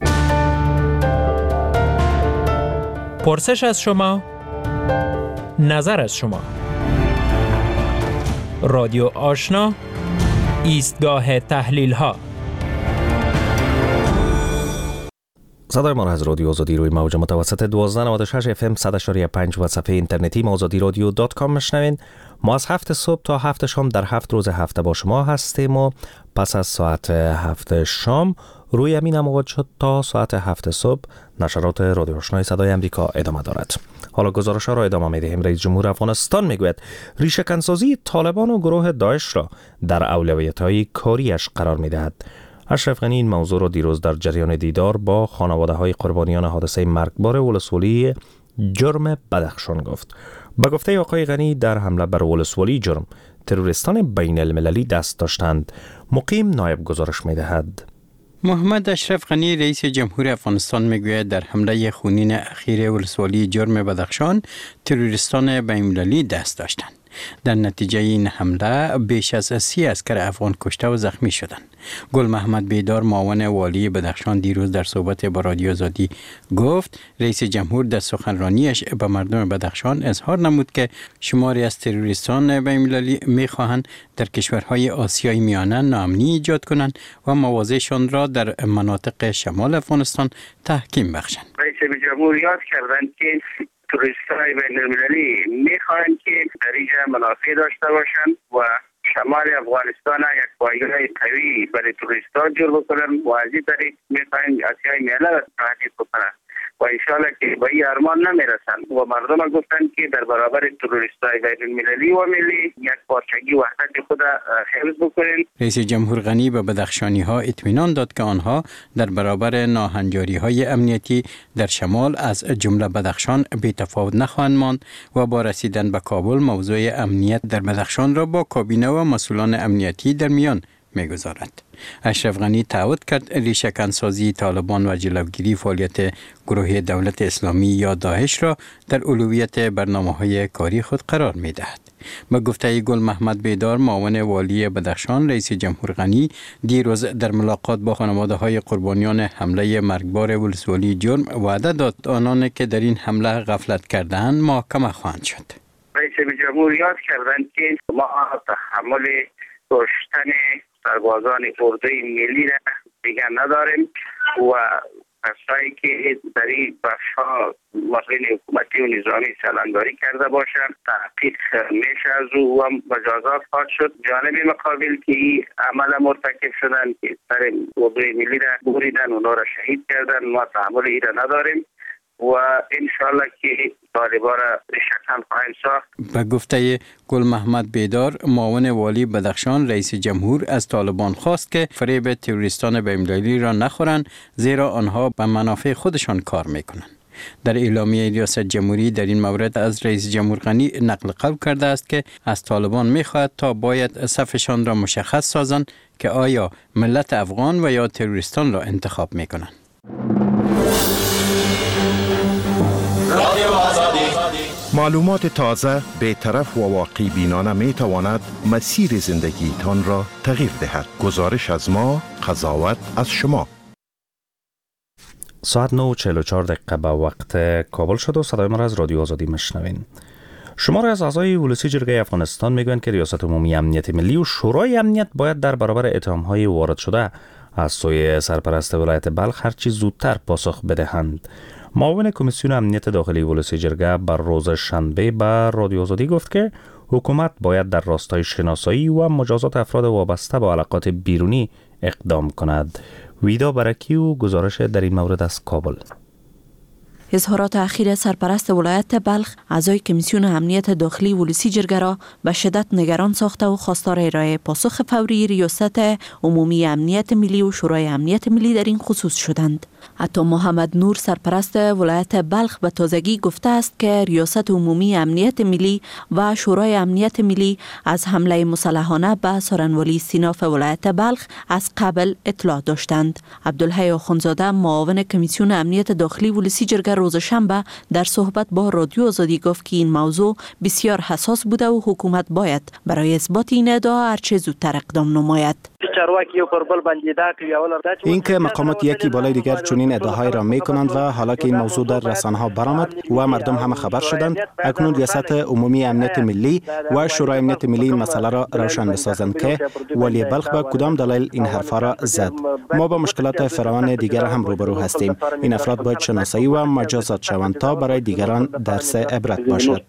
پرسش از شما، نظر از شما. رادیو آشنا، ایستگاه تحلیل ها. صدای ما را از رادیو آزادی روی موج متوسط دوازده نود و شش اف ام صد و شش پنج و صفحه اینترنتی آزادی رادیو دات کام میشنوین. ما از هفت صبح تا هفت شام در هفت روز هفته با شما هستیم و پس از ساعت هفت شام روی همین موج شد تا ساعت هفت صبح نشرات رادیو آشنای صدای امریکا ادامه دارد. حالا گزارش ها را ادامه میدهیم. رئیس جمهور افغانستان میگوید ریشه‌کنسازی طالبان و گروه داعش را در اولویت‌های کاریش قرار میدهد. اشرف غنی این موضوع را دیروز در جریان دیدار با خانواده های قربانیان حادثه مرگبار ولسوالی جرم بدخشان گفت. به گفته آقای غنی در حمله بر ولسوالی جرم تروریستان بین المللی دست داشتند. مقیم نایب گزارش میدهد. محمد اشرف غنی رئیس جمهور افغانستان میگوید در حمله خونین اخیر ولسوالی جرم بدخشان تروریستان بین المللی دست داشتند. در نتیجه این حمله بیش از سی عسکر افغان کشته و زخمی شدند. گل محمد بیدار معاون والی بدخشان دیروز در صحبت با رادیو آزادی گفت رئیس جمهور در سخنرانیش به مردم بدخشان اظهار نمود که شماری از تروریستان بین المللی میخواهند در کشورهای آسیای میانه ناامنی ایجاد کنند و مواضعشان را در مناطق شمال افغانستان تحکیم بخشند. رئیس جمهور یاد کردند که توریستای بین المللی میخواهند که در اینجا منافع داشته باشند و شمال افغانستان یک پایگاه قوی برای توریستا جور بکنن و از این طریق میخواهند آسیای میانه را تحقیق بکنند و انشاءالله که به این ارمان نمیرسند و مردم گفتند که در برابر تروریستای بین المللی و ملی یک پارچگی وحدت خود حفظ بکنند. رئیس جمهور غنی به بدخشانی ها اطمینان داد که آنها در برابر ناهنجاری های امنیتی در شمال از جمله بدخشان بی تفاوت نخواهند ماند و با رسیدن به کابل موضوع امنیت در بدخشان را با کابینه و مسئولان امنیتی در میان میگذارد. اشرف غنی تعهد کرد ریشه‌کنسازی طالبان و جلوگیری فعالیت گروه دولت اسلامی یا داعش را در اولویت برنامه‌های کاری خود قرار می‌دهد. به گفته گل محمد بیدار معاون والی بدخشان، رئیس جمهور غنی دیروز در ملاقات با خانواده های قربانیان حمله مرگبار ولسوالی جرم وعده داد آنان که در این حمله غفلت کردند محاکمه خواهند شد. رئیس جمهور یاد کردند که ما تحمل کشتن سربازان اردوی ملی را دیگر نداریم و کسایی که در این بخش‌ها مسئولین حکومتی و نظامی سالنگاری کرده باشند تحقیق میشه از او و مجازات خواهد شد. جانب مقابل که این عمل مرتکب شدن که سر اردوی ملی را بریدن اونا را شهید کردن، ما تحمل این را نداریم و انشالله که طالبا را شکن خواهیم ساخت. به گفته گل محمد بیدار معاون والی بدخشان، رئیس جمهور از طالبان خواست که فریب تروریستان بین‌المللی را نخورند، زیرا آنها به منافع خودشان کار میکنند. در اعلامیه ریاست جمهوری در این مورد از رئیس جمهور غنی نقل قول کرده است که از طالبان میخواهد تا باید صفشان را مشخص سازند که آیا ملت افغان و یا تروریستان را انتخاب میکنند. معلومات تازه، بی‌طرف و واقعی بینانه می تواند مسیر زندگی تان را تغییر دهد. گزارش از ما، قضاوت از شما. ساعت نه و چهل و چهار دقیقه به وقت کابل شد و صدای ما را از رادیو آزادی مشنوین. شماری از اعضای ولسی جرگه افغانستان میگویند که ریاست عمومی امنیت ملی و شورای امنیت باید در برابر اتهام‌های وارد شده از سوی سرپرست ولایت بلخ هرچی زودتر پاسخ بدهند. معاون کمیسیون امنیت داخلی ولسی جرگه بر روز شنبه به رادیو آزادی گفت که حکومت باید در راستای شناسایی و مجازات افراد وابسته با علاقات بیرونی اقدام کند. ویدا برکی و گزارش در این مورد از کابل. اظهارات اخیر سرپرست ولایت بلخ اعضای کمیسیون امنیت داخلی ولسی جرگه را به شدت نگران ساخته و خواستار ارائه پاسخ فوری ریاست عمومی امنیت ملی و شورای امنیت ملی در این خصوص شدند. حتی محمد نور سرپرست ولایت بلخ به تازگی گفته است که ریاست عمومی امنیت ملی و شورای امنیت ملی از حمله مسلحانه به سارنوالی استیناف ولایت بلخ از قبل اطلاع داشتند. عبدالحی آخوندزاده معاون کمیسیون امنیت داخلی ولسی جرگه روز شنبه در صحبت با رادیو آزادی گفت که این موضوع بسیار حساس بوده و حکومت باید برای اثبات این ادعا هرچه زودتر اقدام نماید. اینکه مقامات یکی بالای دیگر چنین ادعاهای را میکنند و حالا که این موضوع در رسانه‌ها برآمد و مردم هم خبر شدند، اکنون ریاست عمومی امنیت ملی و شورای امنیت ملی این مسئله را روشن بسازند که والی بلخ به کدام دلیل این حرفا را زد. ما با مشکلات فراوان دیگر هم روبرو هستیم. این افراد باید شناسایی و مجازات شوند تا برای دیگران درس عبرت باشد.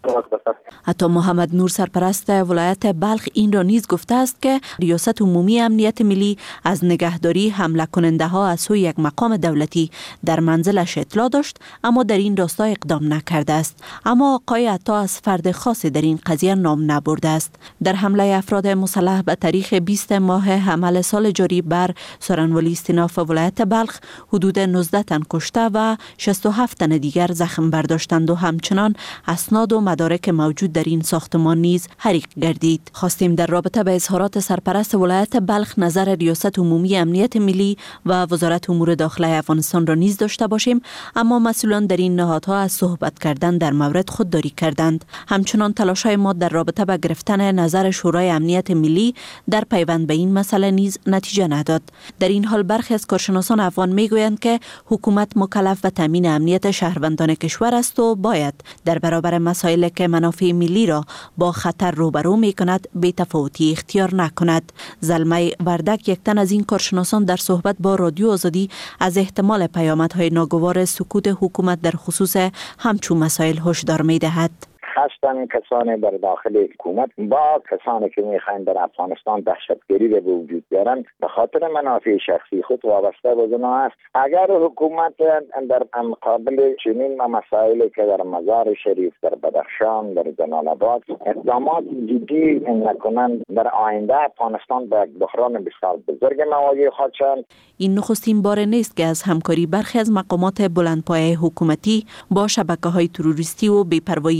حتی محمد نور سرپرست ولایت بلخ این را نیز گفته است که ریاست عمومی امنیت ملی از نگهداری حمله کننده ها از سوی یک مقام دولتی در منزلش اطلاع داشت اما در این راستا اقدام نکرده است. اما آقای عطا از فرد خاصی در این قضیه نام نبرده است. در حمله افراد مسلح به تاریخ بیست ماه حمل سال جاری بر سارنوالی استیناف ولایت بلخ حدود نوزده تن کشته و شصت و هفت تن دیگر زخم برداشتند و همچنان اسناد و مدارک موجود در این ساختمان نیز حریق گردید. خواستیم در رابطه به اظهارات سرپرست ولایت بلخ نظر ریاست عمومی امنیت ملی و وزارت امور داخلی افغانستان را نیز داشته باشیم، اما مسئولان در این نهادها از صحبت کردن در مورد خودداری کردند. همچنان تلاش‌های ما در رابطه با گرفتن نظر شورای امنیت ملی در پیوند به این مسئله نیز نتیجه نداد. در این حال برخی از کارشناسان افغان میگویند که حکومت مکلف به تامین امنیت شهروندان کشور است و باید در برابر مسائلی که منافع ملی را با خطر روبرو می‌کند بی‌تفاوتی اختیار نکند. زلمه وردک، یک تن از این کارشناسان، در صحبت با رادیو آزادی از احتمال پیامدهای ناگوار سکوت حکومت در خصوص همچون مسائل هشدار می‌دهد. هستن کسانی در داخل حکومت با کسانی که میخواین در افغانستان دهشتگری را به وجود بیارن به خاطر منافع شخصی خود وابسته به زنا است. اگر حکومت در مقابل چنین مسائلی که در مزار شریف، در بدخشان، در جلال آباد اقدامات جدی نکنند، در آینده افغانستان به بحران بسیار بزرگ مواجه خواهد شد. این نخستین بار نیست که از همکاری برخی از مقامات بلندپایه حکومتی با شبکه‌های تروریستی و بی‌پروایی برخی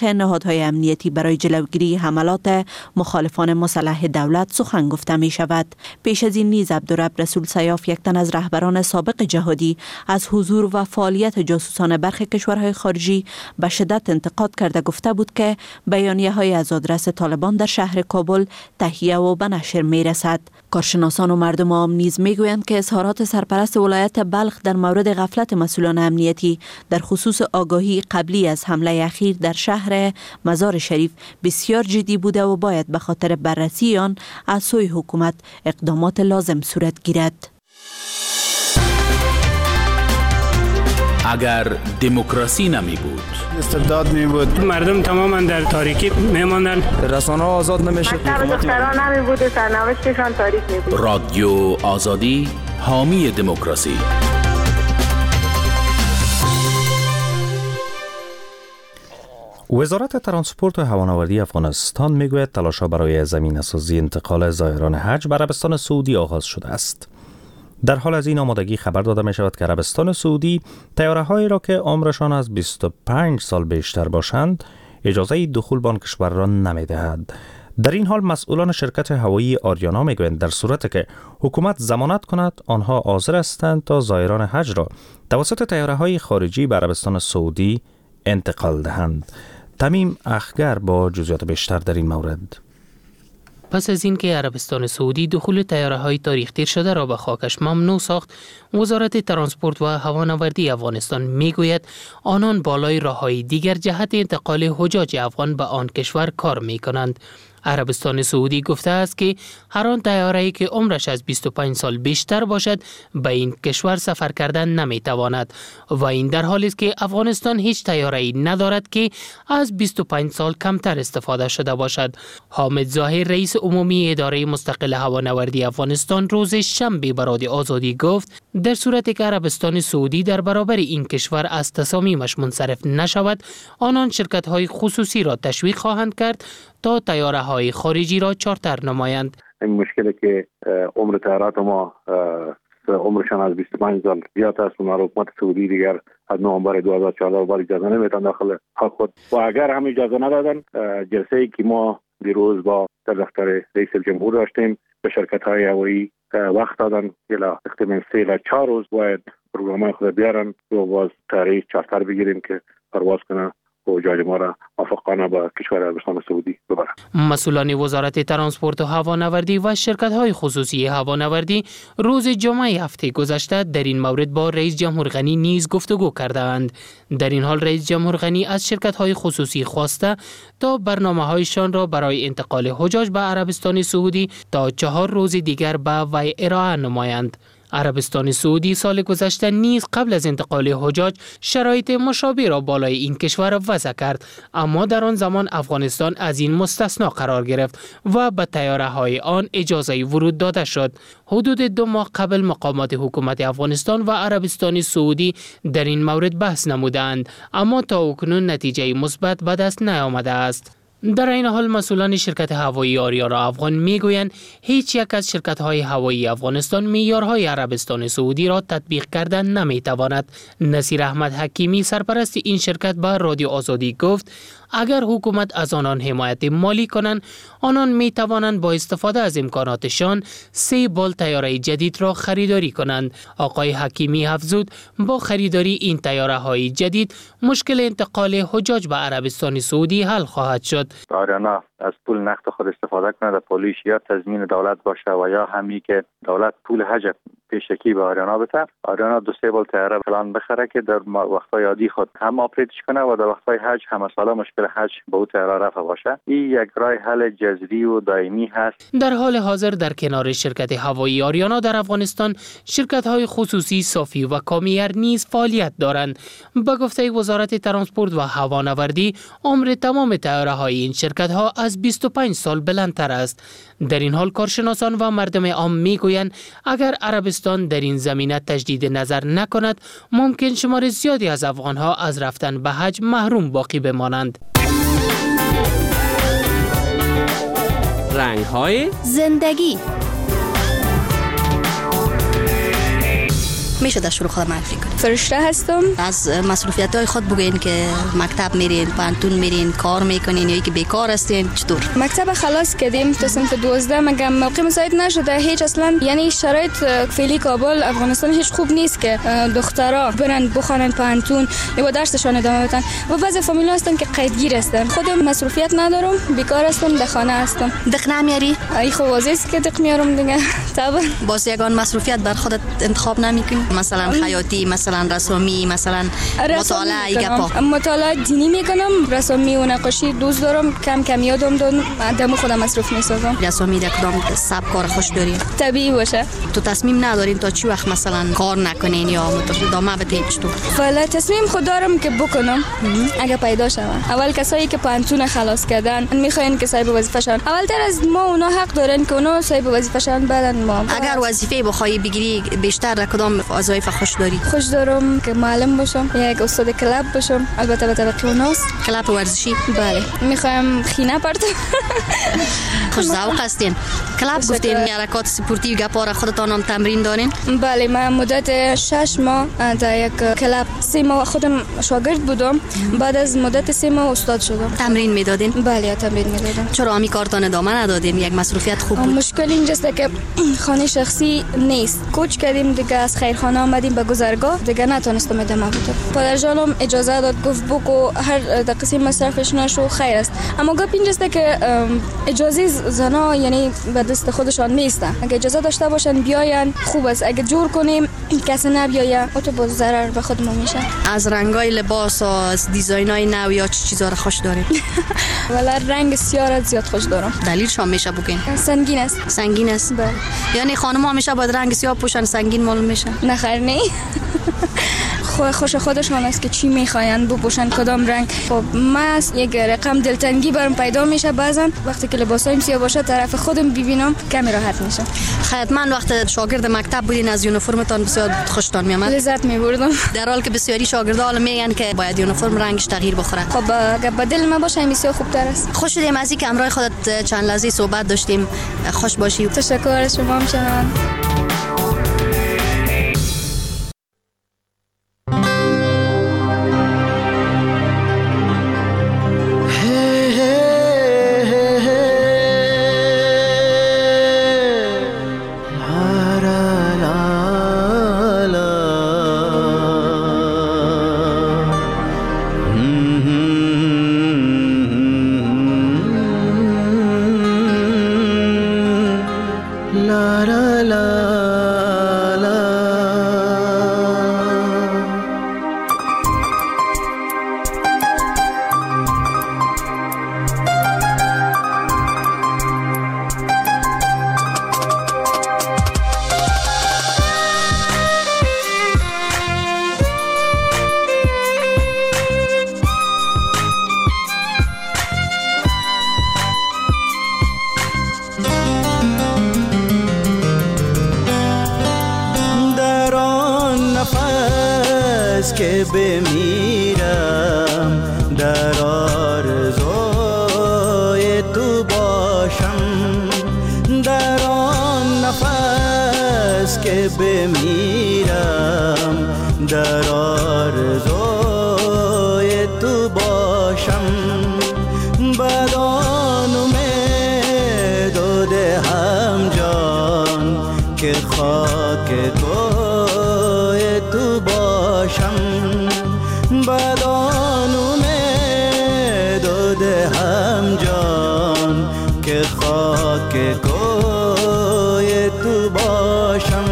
نهادهای امنیتی برای جلوگیری حملات مخالفان مسلح دولت سخن گفته می شود. پیش از این نیز عبدالرب رسول سیاف، یک تن از رهبران سابق جهادی، از حضور و فعالیت جاسوسان برخی کشورهای خارجی به شدت انتقاد کرده گفته بود که بیانیه های از آدرس طالبان در شهر کابل تهیه و به نشر می رسد. کارشناسان و مردم عام نیز می گویند که اظهارات سرپرست ولایت بلخ در مورد غفلت مسئولان امنیتی در خصوص آگاهی قبلی از حمله اخیر در شهر مزار شریف بسیار جدی بوده و باید به خاطر بررسی آن از سوی حکومت اقدامات لازم صورت گیرد. اگر دموکراسی نمی بود، استبداد می بود، مردم تماما در تاریکی می ماندن، رسانه ها آزاد نمی شد، مکتب دختران نمی بود، سرنوشتشان تاریک می بود. رادیو آزادی حامی دموکراسی. وزارت ترانسپورت و هوانوردی افغانستان میگوید تلاش‌ها برای زمینه‌سازی انتقال زائران حج به عربستان سعودی آغاز شده است. در حال از این آمادگی خبر داده می شود که عربستان سعودی طیاره‌هایی را که عمرشان از بیست و پنج سال بیشتر باشند اجازه دخول به آن کشور را نمی‌دهد. در این حال مسئولان شرکت هوایی آریانا میگویند در صورتی که حکومت ضمانت کند آنها حاضر هستند تا زائران حج را توسط طیاره‌های خارجی به عربستان سعودی انتقال دهند. تمیم اخگر با جزئیات بیشتر در این مورد. پس از اینکه عربستان سعودی دخول طیاره‌های تاریخ تیر شده را به خاکش ممنوع ساخت، وزارت ترانسپورت و هوانوردی افغانستان میگوید آنان بالای راه‌های دیگر جهت انتقال حجاج افغان به آن کشور کار میکنند. عربستان سعودی گفته است که هر آن طیاره‌ای که عمرش از بیست و پنج سال بیشتر باشد به این کشور سفر کردن نمیتواند و این در حالی است که افغانستان هیچ طیاره‌ای ندارد که از بیست و پنج سال کمتر استفاده شده باشد. حامد ظاهر رئیس عمومی اداره مستقل هوانوردی افغانستان روز شنبه به رادیو آزادی گفت در صورتی که عربستان سعودی در برابر این کشور از تصامیمش منصرف نشود، آنان شرکت‌های خصوصی را تشویق خواهند کرد تا طیاره‌های خارجی را چارتر نمایند. این مشکلی که عمر طیارات ما عمرشان از بیست و پنج سال زیاد است و حکومت سعودی دیگر از نوامبر دو هزار و چهارده بعد اجازه نمیدن داخل خاک خود و اگر هم اجازه ندادن، جلسه‌ای که ما دیروز با در دفتر رئیس جمهور داشتیم به شرکت‌های هوایی وقت دادن الا احتمال سه الی چهار روز باید پروگرام خود بیارن و باز تاریخ چارتر بگیریم که پرواز کنه و جای ما را موافقانه به کشور عربستان سعودی ببرند. مسئولان وزارت ترانسپورت و هوانوردی و شرکت‌های خصوصی هوانوردی روز جمعه هفته گذشته در این مورد با رئیس جمهور غنی نیز گفتگو کردند. در این حال رئیس جمهور غنی از شرکت‌های خصوصی خواسته تا برنامه‌هایشان را برای انتقال حجاج به عربستان سعودی تا چهار روز دیگر به وی ارائه نمایند. عربستان سعودی سال گذشته نیز قبل از انتقال حجاج شرایط مشابه را بالای این کشور وضع کرد، اما در آن زمان افغانستان از این مستثنا قرار گرفت و به طیاره‌های آن اجازه ورود داده شد. حدود دو ماه قبل مقامات حکومت افغانستان و عربستان سعودی در این مورد بحث نمودند، اما تا اکنون نتیجه مثبت به دست نیامده است. در این حال مسئولان شرکت هوایی آریانا افغان میگویند هیچ یک از شرکت‌های هوایی افغانستان معیارهای عربستان سعودی را تطبیق کردن نمیتواند. نصیر احمد حکیمی سرپرست این شرکت به رادیو آزادی گفت اگر حکومت از آنان حمایت مالی کنند، آنان می توانند با استفاده از امکاناتشان سه بال طیاره جدید را خریداری کنند. آقای حکیمی افزود با خریداری این طیاره های جدید مشکل انتقال حجاج به عربستان سعودی حل خواهد شد. آریانا از پول نقد خود استفاده کنه، در پولیش یا تضمین دولت باشه و یا همی که دولت پول حج پیشکی به آریانا بده. آریانا دو سه بال طیاره پلان بخره که در وقت‌های عادی خود هم آپریتش کنه و در وقت‌های حج هم مسئله مشکل حج به او طیاره رفع باشه. این یک راه حل جذری و دائمی هست. در حال حاضر در کنار شرکت هوایی آریانا در افغانستان شرکت‌های خصوصی صافی و کامیر نیز فعالیت دارند. به گفته وزارت ترانسپورت و هوانوردی عمر تمام طیاره‌های این شرکت‌ها از بیست و پنج سال بلندتر است. در این حال کارشناسان و مردم عام میگویند اگر عربستان در این زمینه تجدید نظر نکند، ممکن شمار زیادی از افغان‌ها از رفتن به حج محروم باقی بمانند. رنگ‌های زندگی میشه در شروع خود معرفی کنید؟ فرشته هستم. از مصروفیت های خود بگوین که مکتب میرین، پانتون میرین، کار میکنین یا که بیکار هستین چطور؟ مکتب خلاص کردیم تا صنف دوازده، مگه موقع مساعد نشده هیچ اصلا. یعنی شرایط فعلی کابل افغانستان هیچ خوب نیست که دخترها برن بخوانن پانتون یا درسشان ادامه بدن و بعضی فامیلا هستن که قیدگیر هستن. خودم مصروفیت ندارم، بیکار هستم، در خانه هستم. دق نمیاری؟ ای خب واضحه است که دق میارم دیگه. طبعا باز یگان مصروفیت بر خودت انتخاب نمیکنی؟ مثلا حیاتی، مثلا رسمی، مثلا مطالعه ایگپا؟ مطالعه دینی میکنم، رسمی و نقاشی دوست دارم، کم کم یادم دادم، دم خودم مصروف میسازم. رسمی در کدام سب کار خوش داری؟ طبیعی باشه. تو تصمیم ندارین تا چی وقت مثلا کار نکنین یا ادامه بدین چطور؟ فعلا تصمیم خود دارم که بکنم اگه پیدا شود. اول کسایی که پانتون خلاص کردن میخواین که صاحب وظیفه شن، اول تر از ما اونا حق دارن که اونا صاحب وظیفه شن، بعدن ما. اگر وظیفه بخوای بگیری بیشتر در کدام وظایف خوش داری؟ خوش دارم که معلم باشم یا یک استاد کلاب باشم، البته به طبق اوناست. کلاب ورزشی؟ بله. میخوایم خینه پرت. خوش ذوق هستین. کلاب گفتین حرکات سپورتی گپا را خودتان هم تمرین دارین؟ بله، من مدت شش ماه در یک کلاب، سه ماه خودم شاگرد بودم، بعد از مدت سه ماه استاد شدم. تمرین میدادین؟ بله تمرین میدادم. چرا همی کارتان ادامه ندادین؟ یک مصروفیت خوب بود. مشکل اینجاست که خانه شخصی نیست. کوچ کردیم دیگه، از خیرخانه آمدیم به گذرگاه دیگه، نتونستم ادامه بدم. پدر جانم اجازه داد، گفت بگو هر دقیقه مصرفش نشو، خیر است. اما گپ اینجاست که اجازه زنا یعنی به دست خودشان نیست. اگه اجازه داشته باشن بیاین خوب است، اگه جور کنیم کسی نبیایه تو با ضرر به خودمون میشه. از رنگای لباس و از دیزاینای نو یا چه چیزا رو خوش دارین؟ والا رنگ سیاه را زیاد خوش دارم. دلیلش هم میشه بگین؟ سنگین است. سنگین است؟ بله. یعنی خانم ها میشه باید رنگ سیاه پوشن سنگین معلوم میشن؟ نه خیر نه. خو خوش خودشان است که چی میخواین بپوشن کدام رنگ. خب من یک رقم دلتنگی برام پیدا میشه بعضا وقتی که لباسایم سیاه باشه، طرف خودم ببینم کمی راحت میشم. حتما وقت شاگرد مکتب بودین از یونیفرمتان بسیار خوشتان میامد؟ لذت میبردم. در حالی که بسیاری شاگردا حالا میگن که باید یونیفرم رنگش تغییر بخوره. خب اگه بدل ما باشه بسیار خوبتر است. خوش شدیم از اینکه همراه خودت چند لحظه صحبت داشتیم. خوش باشی. تشکر از شما همچنان. که بمیرم در آرزوی تو باشم، در آن نفس که بمیرم در آرزوی تو باشم، بدان امید و دهم جان که خاک کوی تو باشم، بدان امید و دهم جان که خاک کوی تو باشم.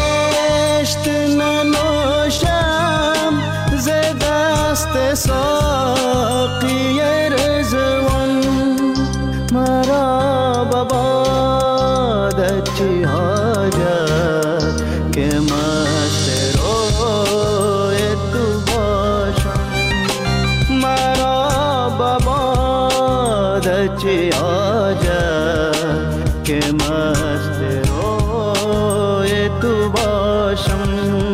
So یاد چی آجد که مست روی تو باشم.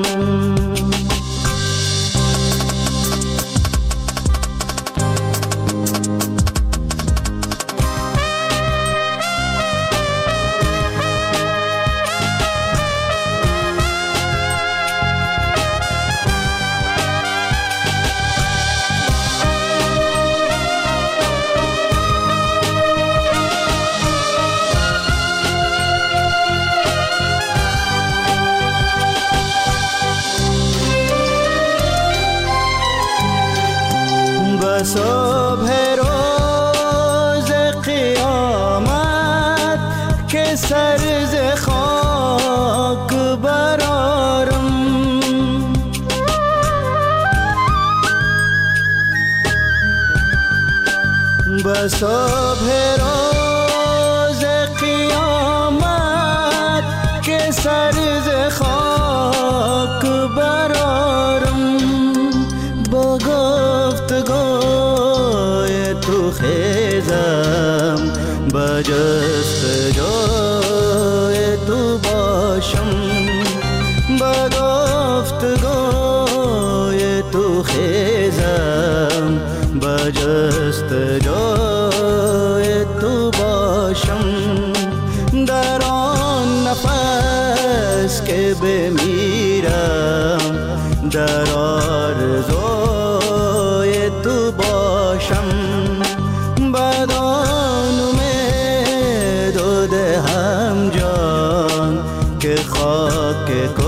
صبح روز قیامت که سر ز خاک برارم، به صبح روز قیامت که سر ز خاک برارم، با گفتگوی تو خیزم به جستجوی تو باشم، به گفتگوی تو خیزم به جستجوی تو باشم. در آن نفس که بمیرم در آرزوی تو باشم، بدان امید و دهم جان که خاک